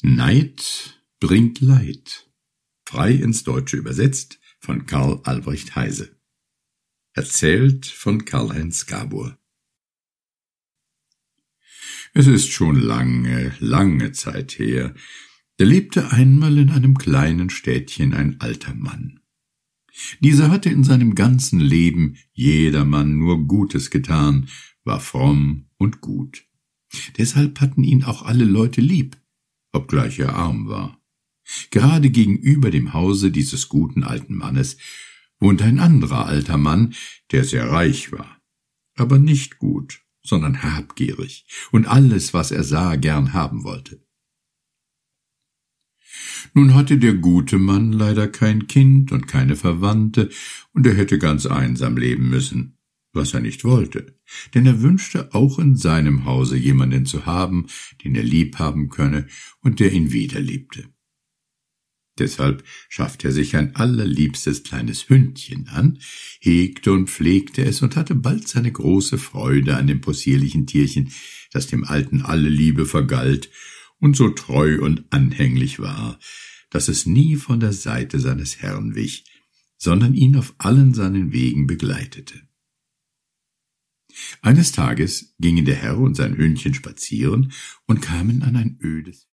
Neid bringt Leid. Frei ins Deutsche übersetzt von Karl Albrecht Heise. Erzählt von Karl-Heinz Gabor. Es ist schon lange, lange Zeit her. Da lebte einmal in einem kleinen Städtchen ein alter Mann. Dieser hatte in seinem ganzen Leben jedermann nur Gutes getan, war fromm und gut. Deshalb hatten ihn auch alle Leute lieb, obgleich er arm war. Gerade gegenüber dem Hause dieses guten alten Mannes wohnte ein anderer alter Mann, der sehr reich war, aber nicht gut, sondern habgierig und alles, was er sah, gern haben wollte. Nun hatte der gute Mann leider kein Kind und keine Verwandte, und er hätte ganz einsam leben müssen, was er nicht wollte, denn er wünschte auch in seinem Hause jemanden zu haben, den er lieb haben könne und der ihn wieder liebte. Deshalb schaffte er sich ein allerliebstes kleines Hündchen an, hegte und pflegte es und hatte bald seine große Freude an dem possierlichen Tierchen, das dem Alten alle Liebe vergalt und so treu und anhänglich war, dass es nie von der Seite seines Herrn wich, sondern ihn auf allen seinen Wegen begleitete. Eines Tages gingen der Herr und sein Hündchen spazieren und kamen an ein ödes